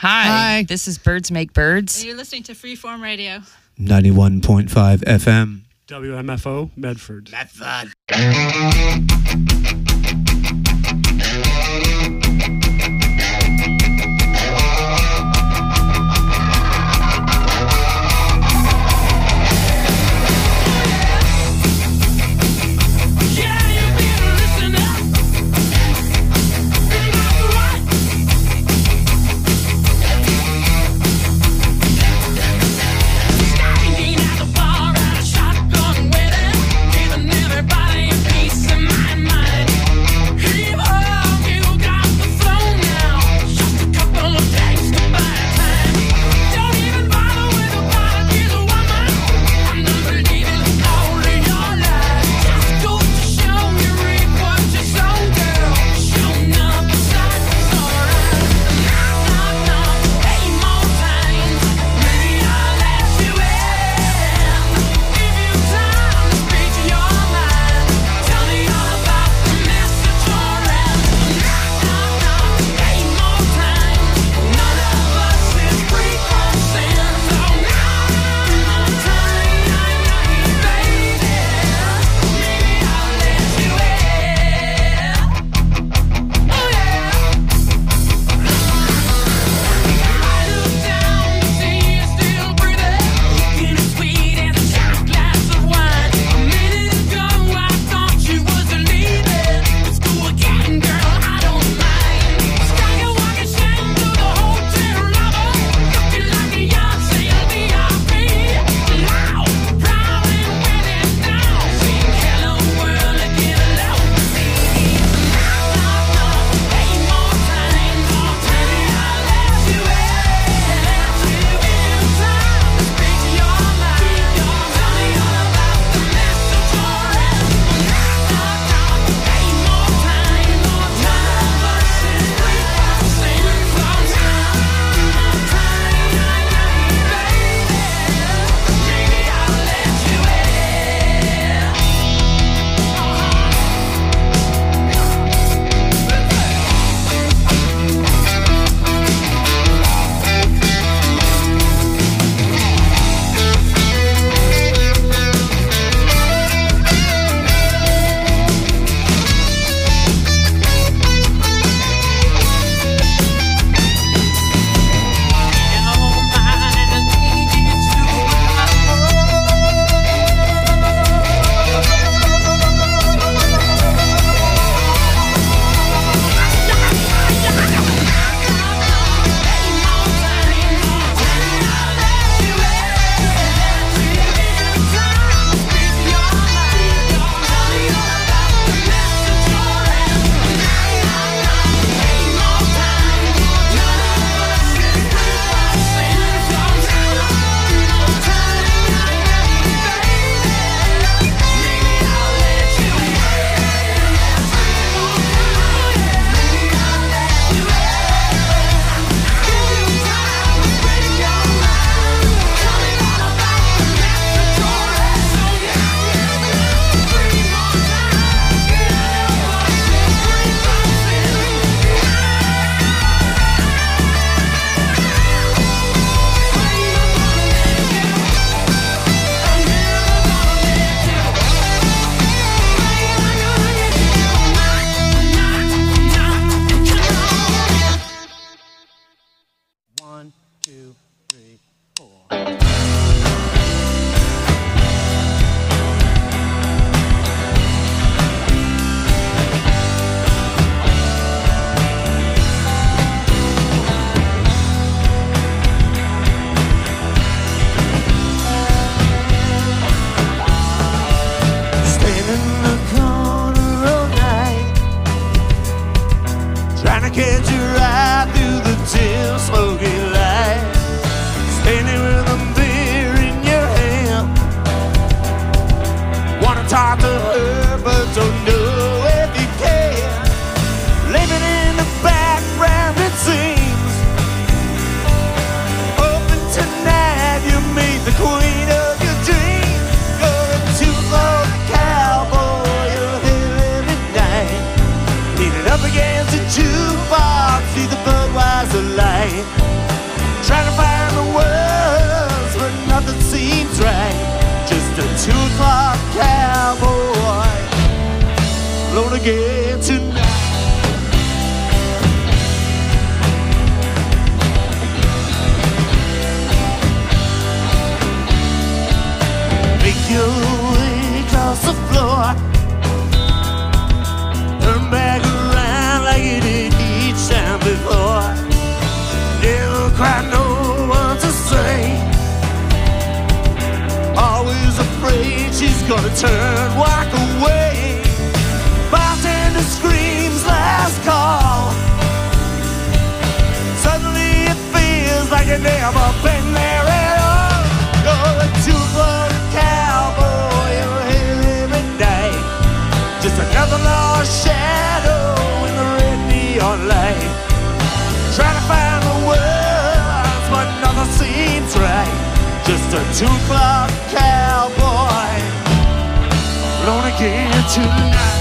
Hi. This is Birds Make Birds. And you're listening to Freeform Radio. 91.5 FM. WMFO, Medford. Everybody in peace of mind. again tonight. Make your way across the floor, turn back around like you did each time before. Never quite know what to say, always afraid she's gonna turn, walk away. Bartender screams last call, suddenly it feels like you've never been there at all. You're a two-blood cowboy, you're here every day, just another lost shadow in the red neon light. Trying to find the words, but nothing seems right. Just a 2 o'clock cowboy, alone again tonight.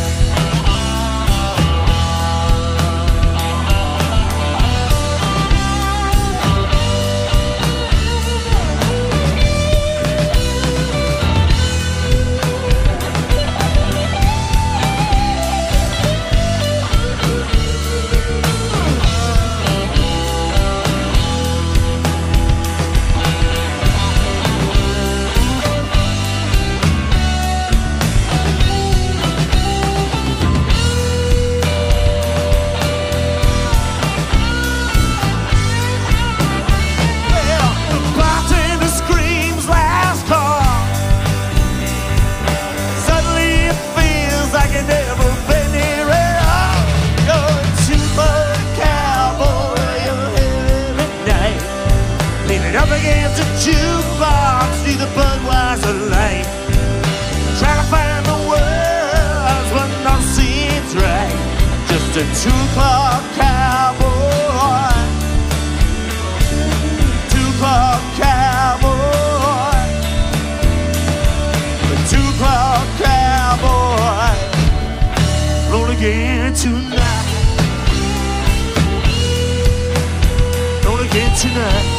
Jukebox, see the Budweiser light. Try to find the words, but nothing seems right. Just a 2 o'clock cowboy, 2 o'clock cowboy, a 2 o'clock cowboy, roll again tonight, roll again tonight.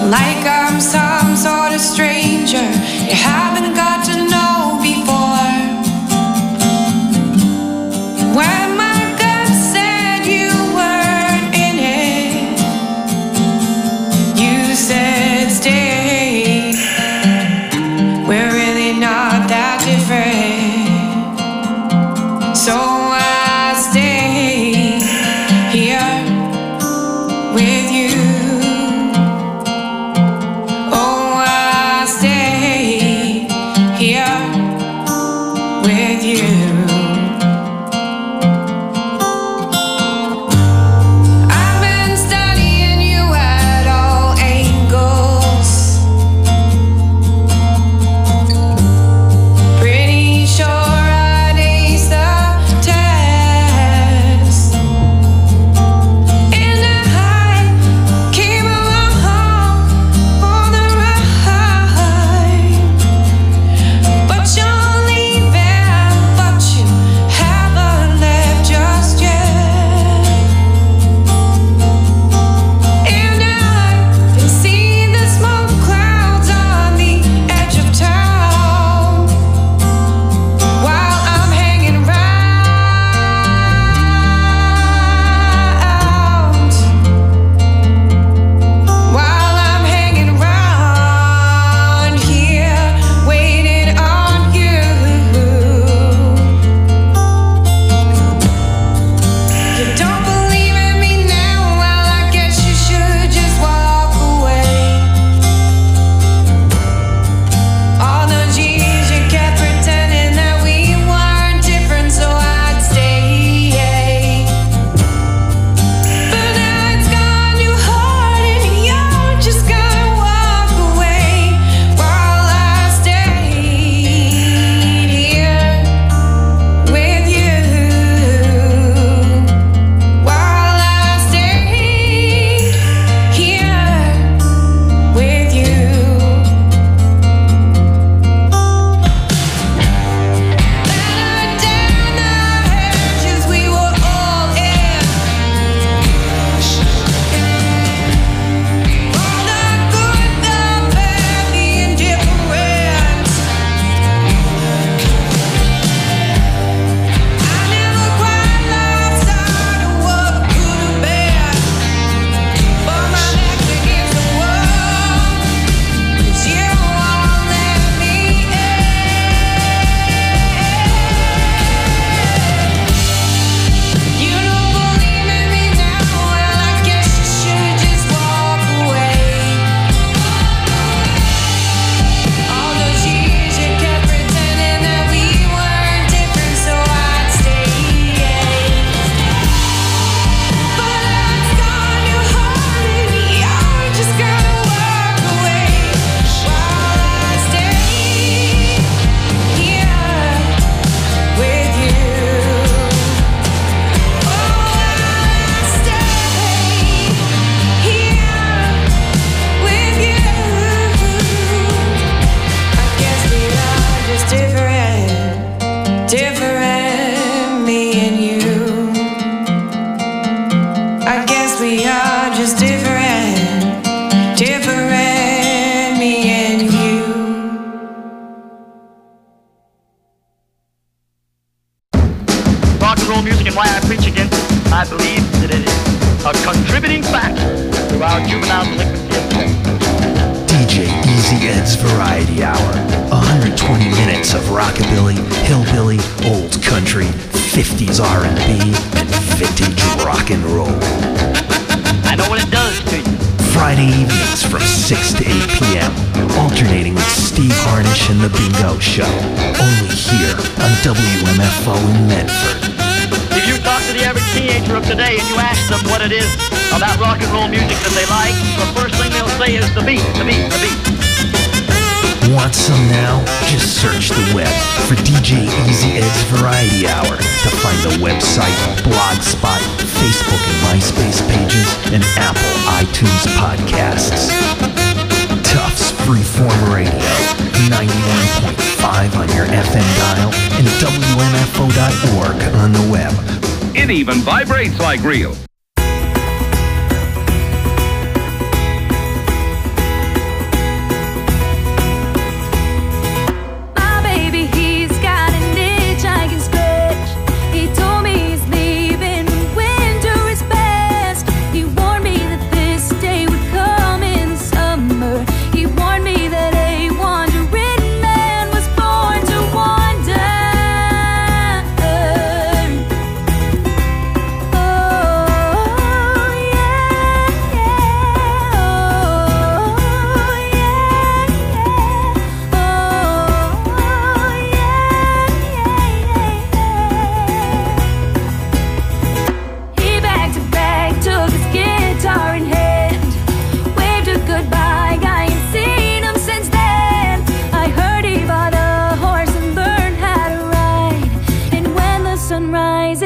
like I'm some sort of stranger you haven't got to know before. When my gut said you weren't in it, you said stay. We're really not that different, so I stay here with you. Oh, I stay here with you. I've been studying you at all angles. Pretty sure I'd ace the test. And I came along for the ride. But you're leaving, but you haven't left just yet. And I can see the smoke clouds on the edge of town while I'm hanging round. While I'm hanging round here, waiting on you. You don't believe in me now? Well, I guess you should just walk away. All those years you kept pretending that we weren't different, so I'd stay. But now it's gone too hard and you're just gonna walk away while I stayed here with you. While I stayed here with you. Better down the hedges we were all in. All the good, the bad, the indifferent. I never quite lost sight of what could have been, but my back's against the wall, 'cause you won't let me in. You don't believe in me now? Well, I guess you should just walk away. All those years you kept pretending that we weren't different, so I'd stay. But it's gone too hard and you're just gonna walk away while I stay here with you. Oh, I stay here with you. I guess we are just different, me and you. I guess we are just different, me and you. Rock and roll music and why I preach against it. I believe that it is a contributing factor to our juvenile delinquency of today. DJ Easy Ed's Variety Hour. 120 minutes of rockabilly, hillbilly, old country, 50s R&B, and vintage rock and roll. I know what it does to you. Friday evenings from 6 to 8 p.m. Alternating with Steve Harnish and The Bingo Show. Only here on WMFO in Medford. If you talk to the average teenager of today and you ask them what it is about rock and roll music that they like, the first thing they'll say is the beat, the beat, the beat. Want some now? Just search the web for DJ Easy Ed's Variety Hour to find the website, Blogspot, Facebook and MySpace pages, and Apple iTunes podcasts. Tufts Freeform Radio, 91.5 on your FM dial, and WMFO.org on the web. It even vibrates like real.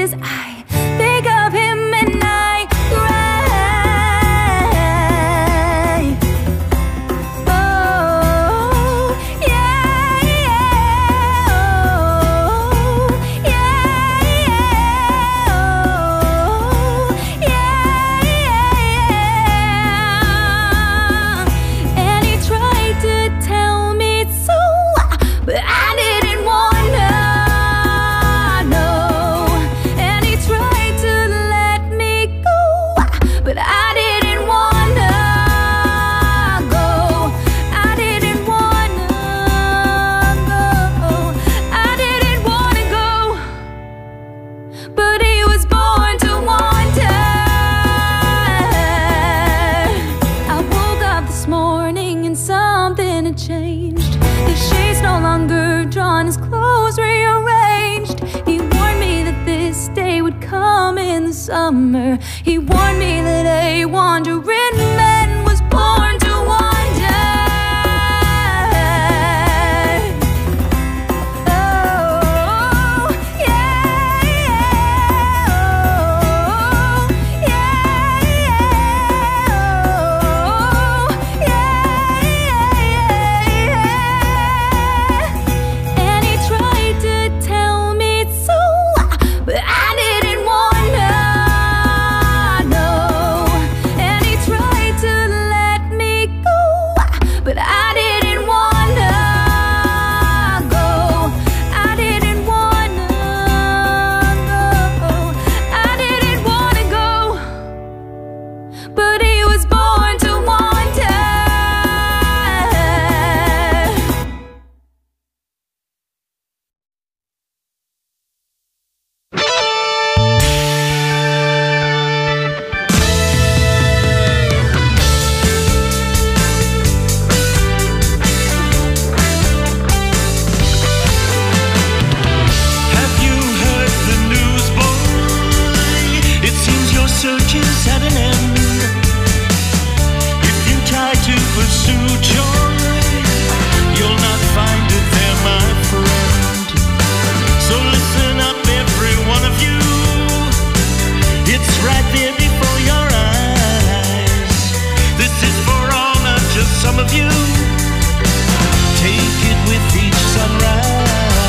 as I think of him and I cry. Oh, yeah, yeah, oh, yeah, yeah, oh, yeah, yeah. And he tried to tell me so, but I didn't wanna know. And he tried to let me go, but I didn't wanna go. I didn't wanna go. I didn't wanna go. But he was born to wander. I woke up this morning and something had changed. The shades no longer drawn, his clothes rearranged. He warned me that this day would come in the summer. He warned me that a wandering man was born to wander. Oh, yeah, yeah, oh, yeah, yeah, oh, yeah, yeah. And he tried to tell me so, but I didn't wanna know. And he tried to let me go, but I didn't wanna go. I didn't wanna go. I didn't wanna go. But he was born to wander. Have you heard the news, boy? It seems your search is at an end. If you try to pursue joy, you'll not find it there, my friend. So listen up, every one of you. It's right there before your eyes. This is for all, not just some of you. Take it with each sunrise.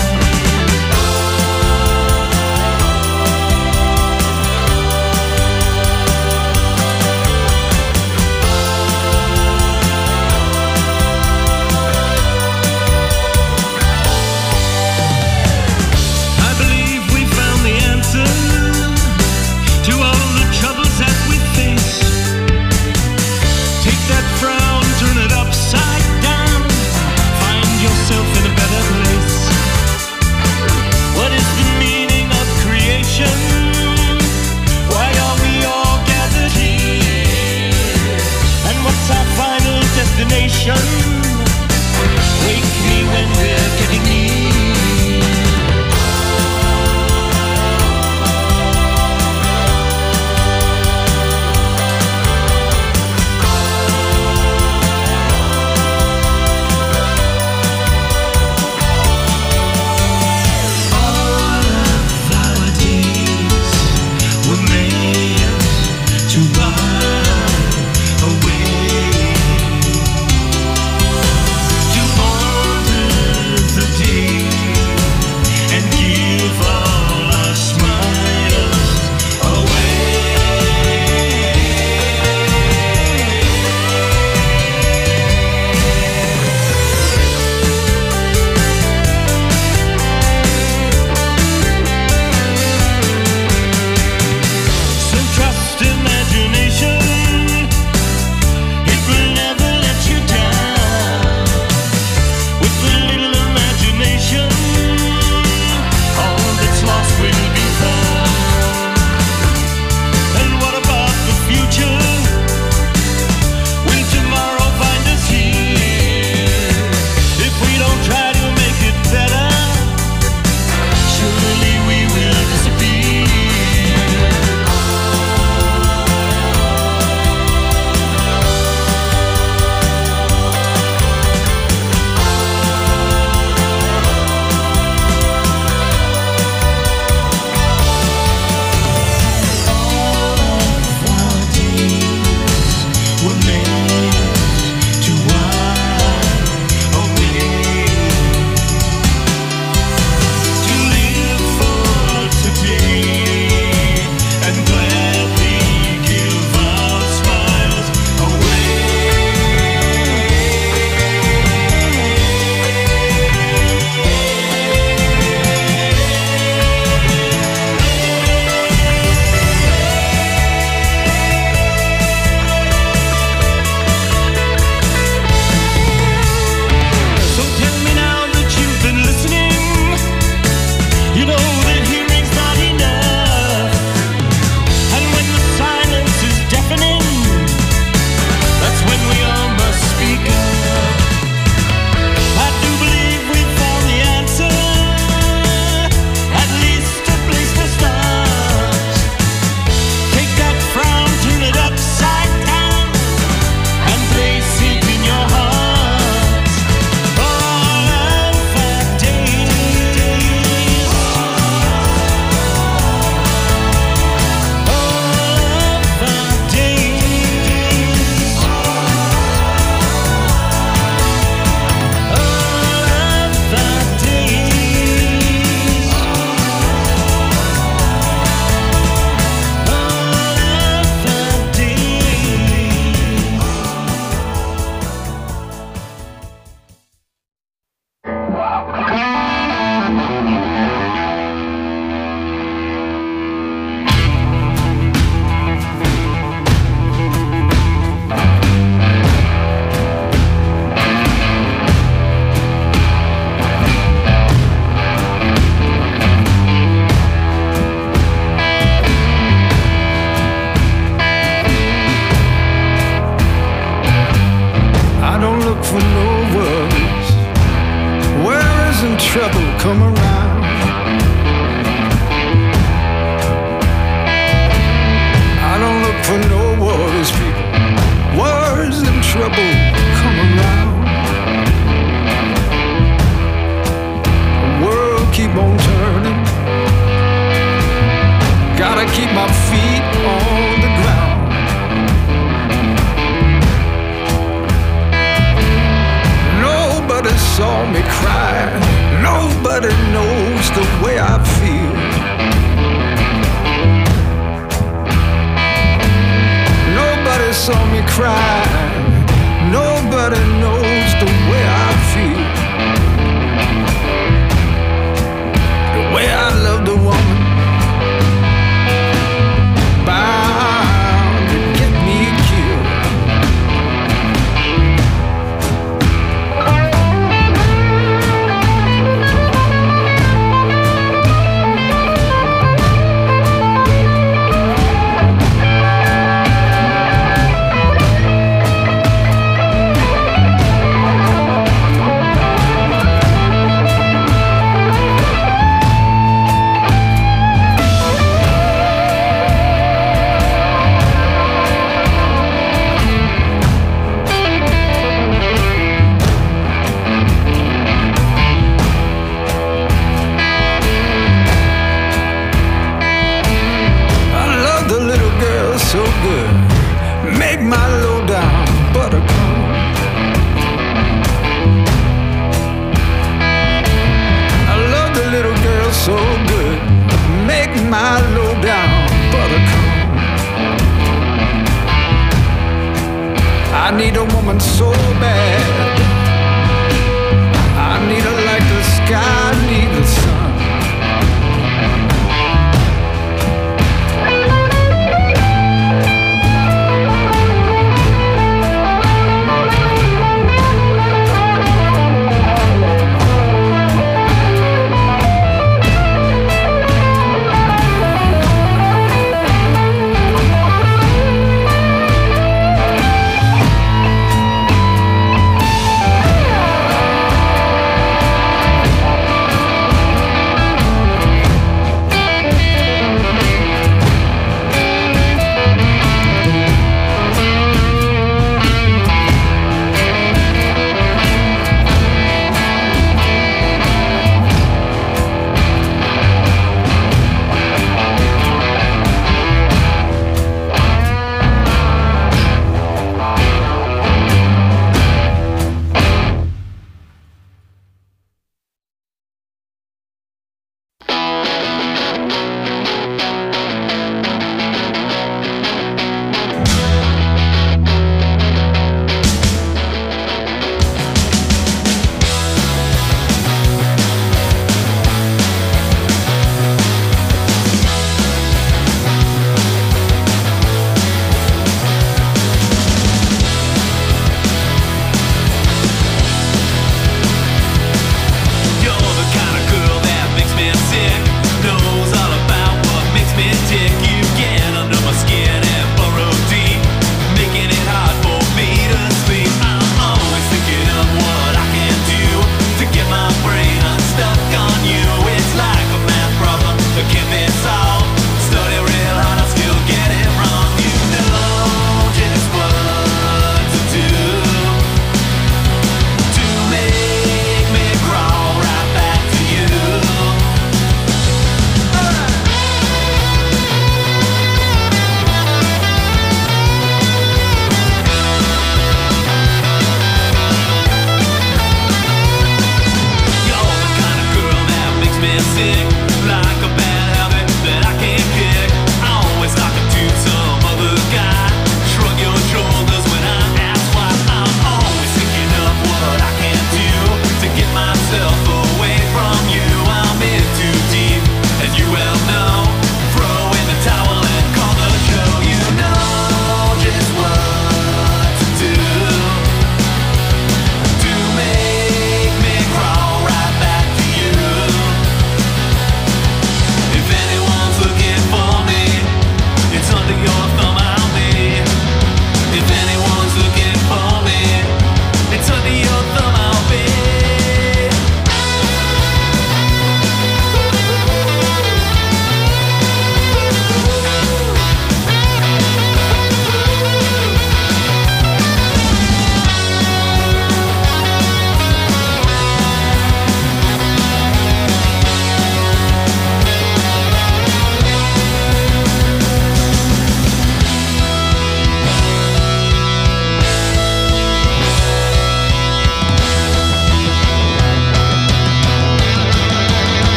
I believe we found the answer to all the troubles that we face. Take that frown, turn it upside down. Find yourself in a better place. What is the meaning of creation? Why are we all gathered here? And what's our final destination? Wake me when we're getting near. All of our days were made to run away, to honor the day and give all our smiles away. So trust imagination, it will never let you down. With a little imagination, all that's lost will be found. And what about the future? Will tomorrow find us here? If we don't try to make it better, surely we will disappear. keep my feet on the ground. Nobody saw me cry. Nobody knows the way I feel. Nobody saw me cry. Nobody knows the way I feel. The way I love the woman bound to get me killed. So good, make my low down buttercream. I love the little girl so good, make my low down buttercream. I need a woman so bad, I need her like the sky need the sun.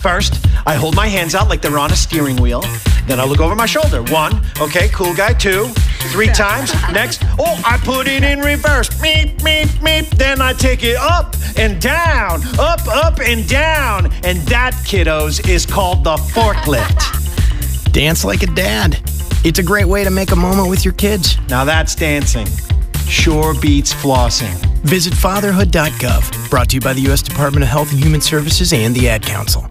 First, I hold my hands out like they're on a steering wheel. Then I look over my shoulder. 1, okay, cool guy. 2, 3 times. Next, oh, I put it in reverse. Meep, meep, meep. Then I take it up and down, up and down. And that, kiddos, is called the forklift. Dance like a dad. It's a great way to make a moment with your kids. Now that's dancing. Sure beats flossing. Visit fatherhood.gov. Brought to you by the U.S. Department of Health and Human Services and the Ad Council.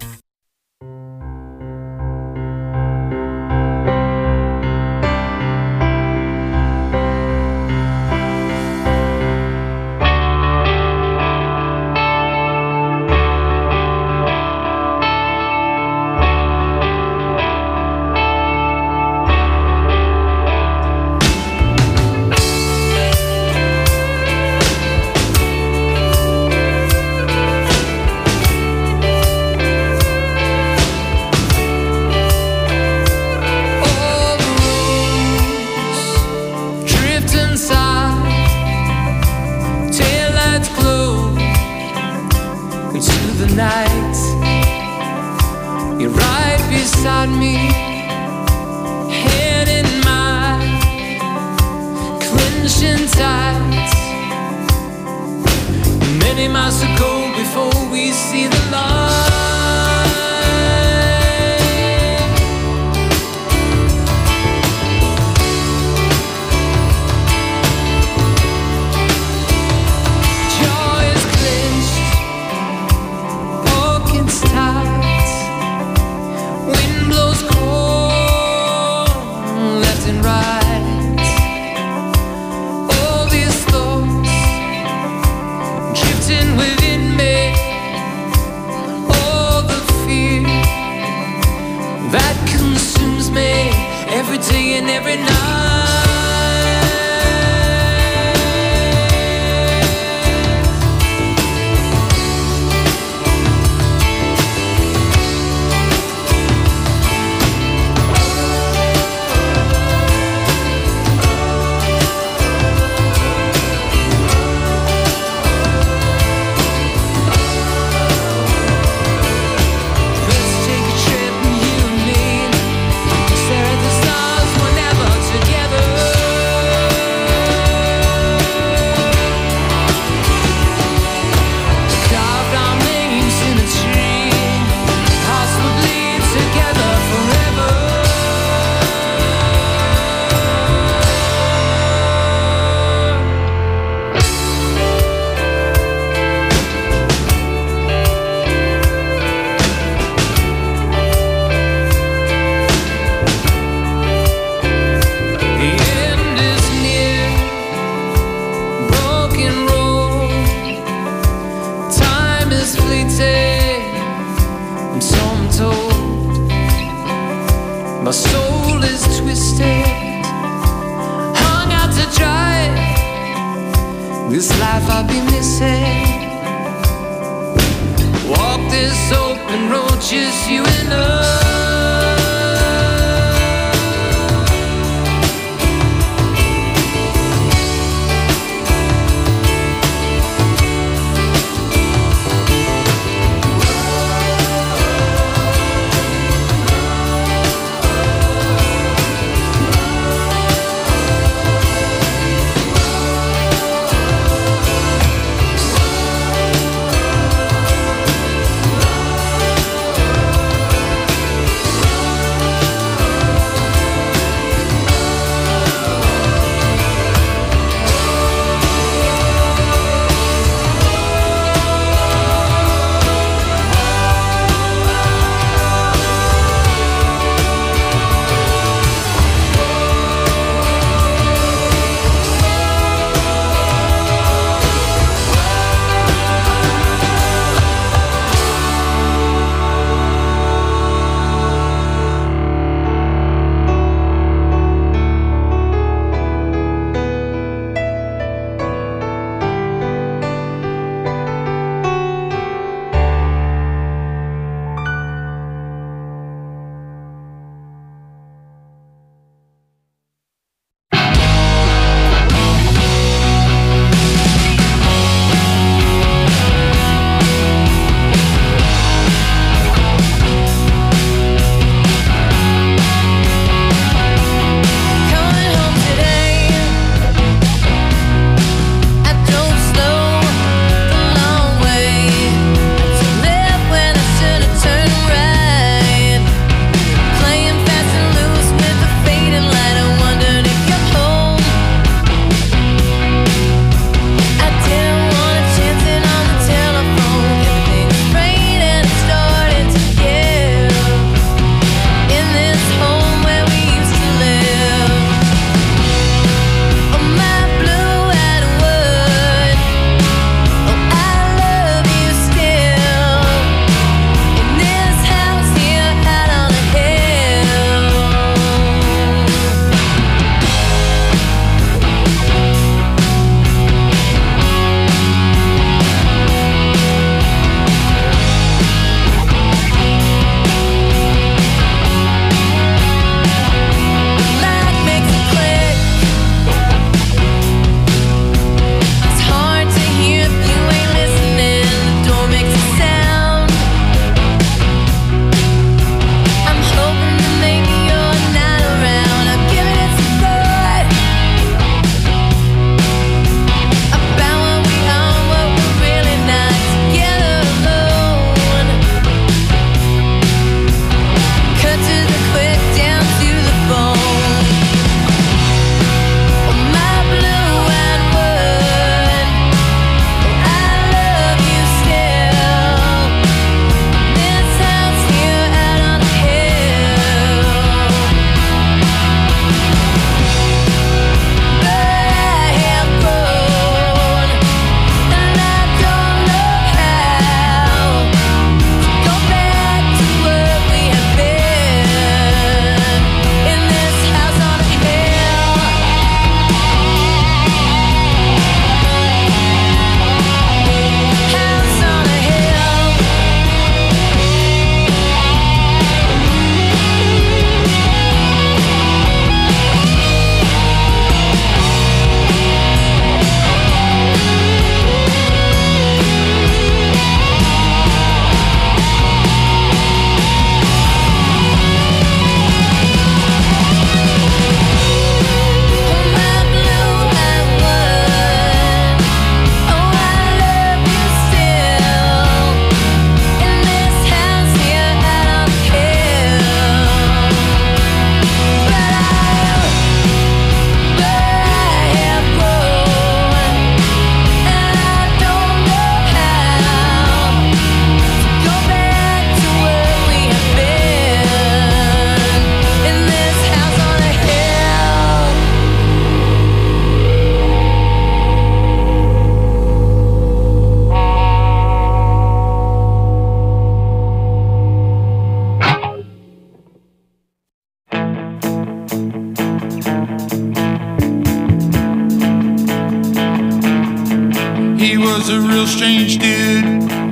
real strange dude.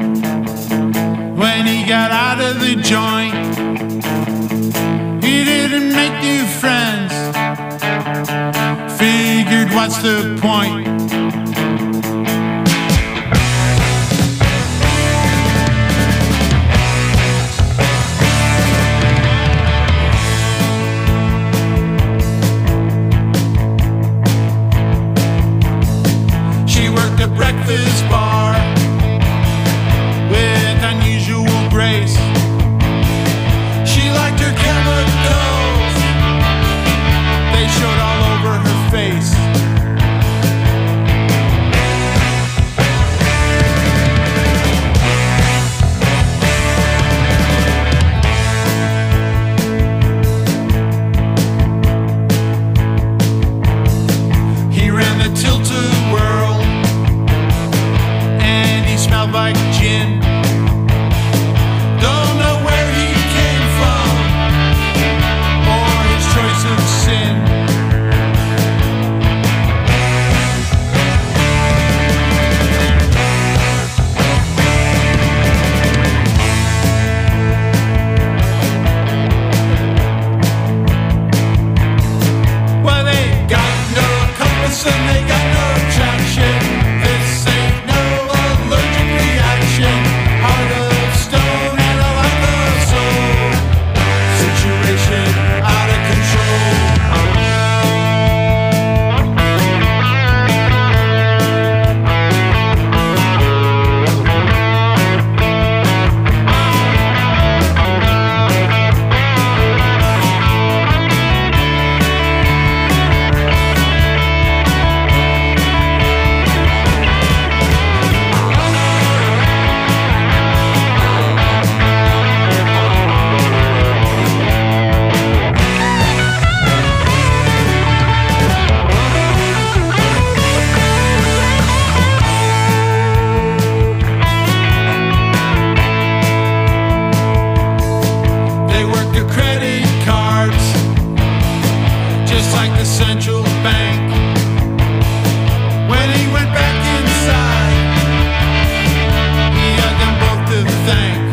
When he got out of the joint, he didn't make new friends. Figured, what's the point? She worked a breakfast bar with unusual grace. She liked her chemicals, they showed all over her face. He ran the tilt-a-whirl and he smelled like gin. Don't know where he came from or his choice of sin. Well, they got no compass and they got no traction. This ain't no allergic reaction. Heart of stone and a lack of soul. Situation out of control. They worked the credit cards just like the central bank. When he went back inside, he had them both to thank.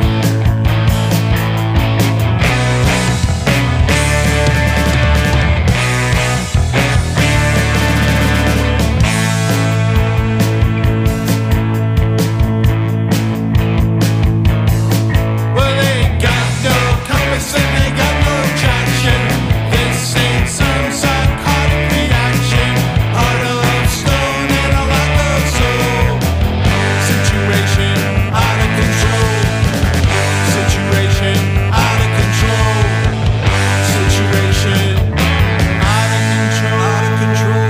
Well, they got no compass and they got no traction. This ain't some psychotic reaction. Heart of stone and a lack of soul. Situation out of control. Situation out of control. Situation out of control. Out of control.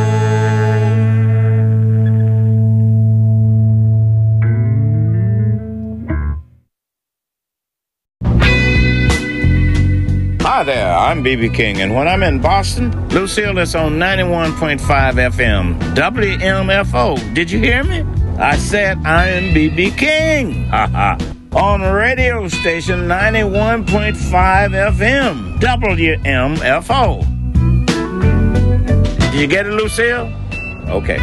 Hi there, I'm B.B. King, and when I'm in Boston, Lucille is on 91.5 FM, WMFO. Did you hear me? I said I am B.B. King. Haha. On radio station 91.5 FM, WMFO. Did you get it, Lucille? Okay.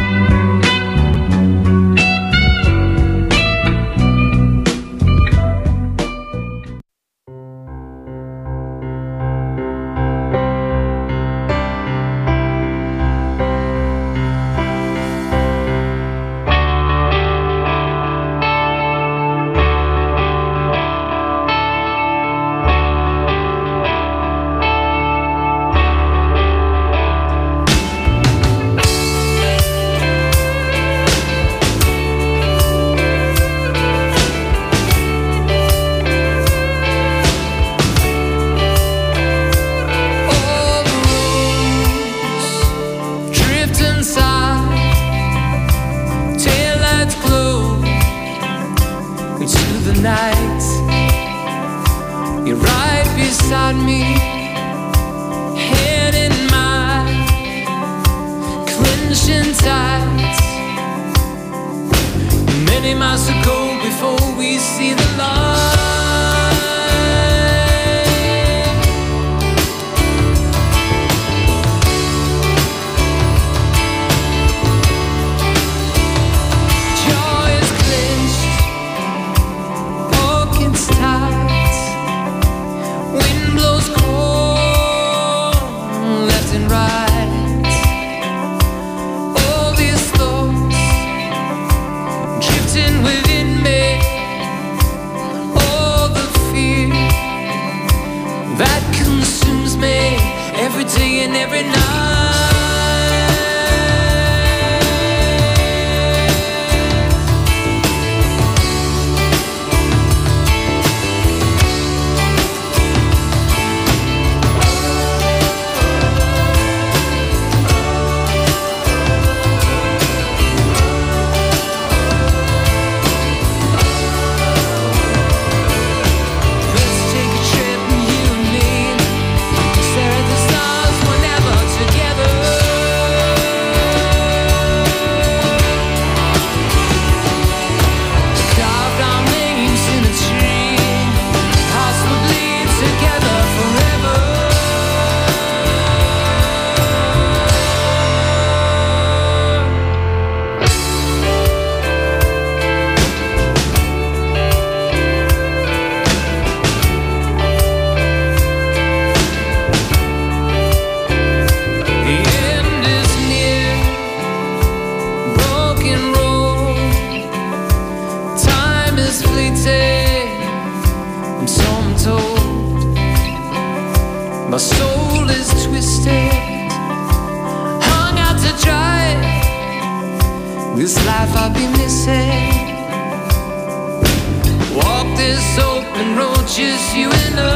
beside me, hand in mine, clenching tight. Many miles to go before we see the light. Joy is within me all the fear that consumes me every day and every night. Let's take a trip, you and me, stare at the stars whenever together. Carved our names in a tree, hearts will bleed together forever. The end is near, broken road. Time is fleeting, and so I'm told. My soul is twisted, hung out to dry. This life I'll be missing. Walk this open road, just you and I.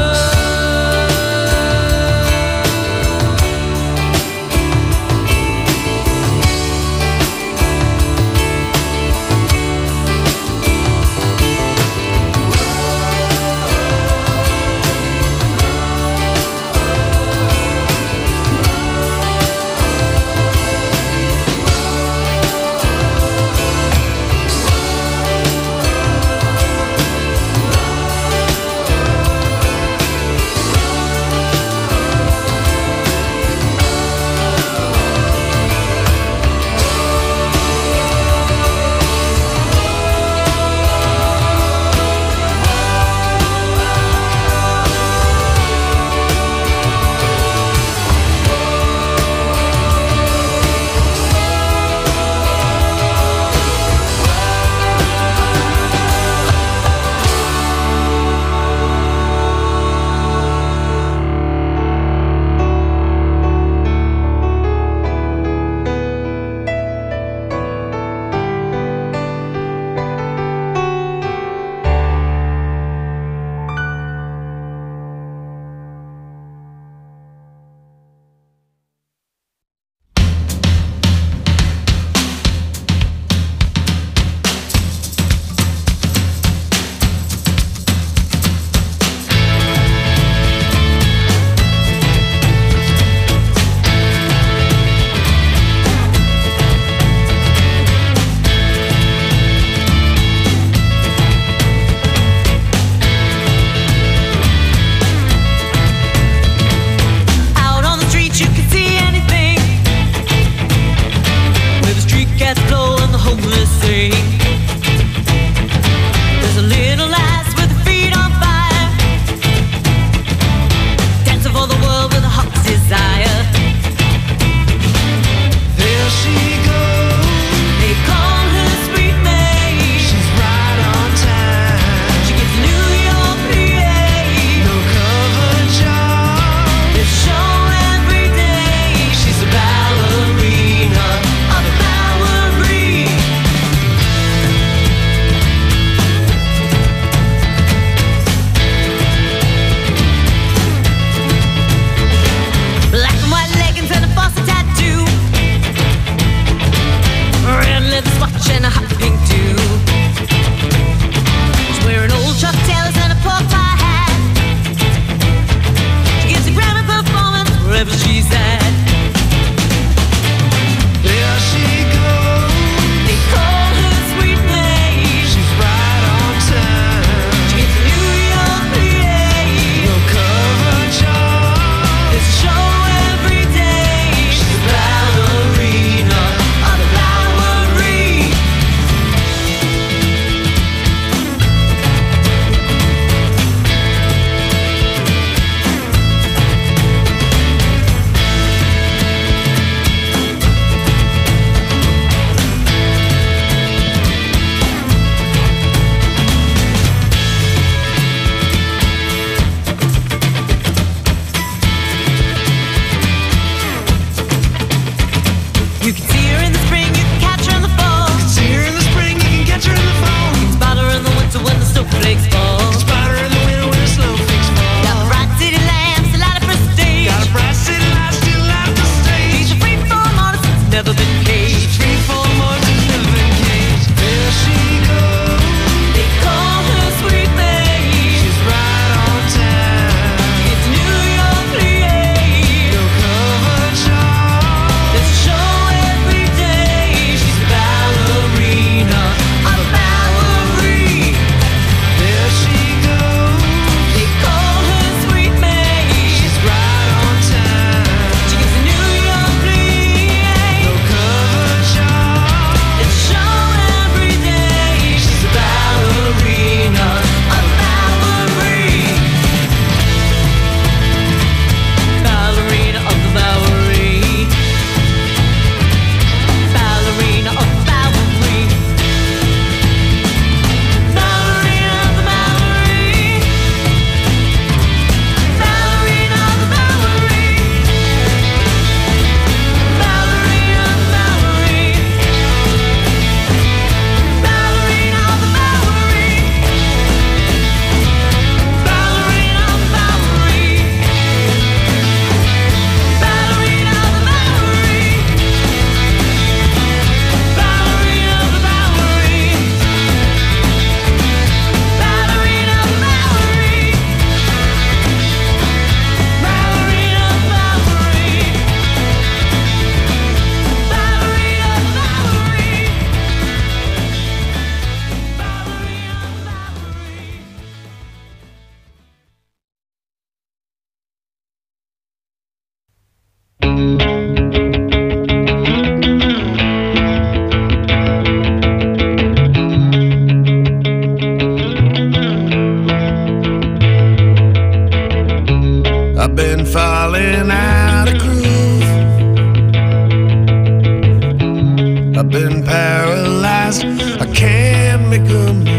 make a move.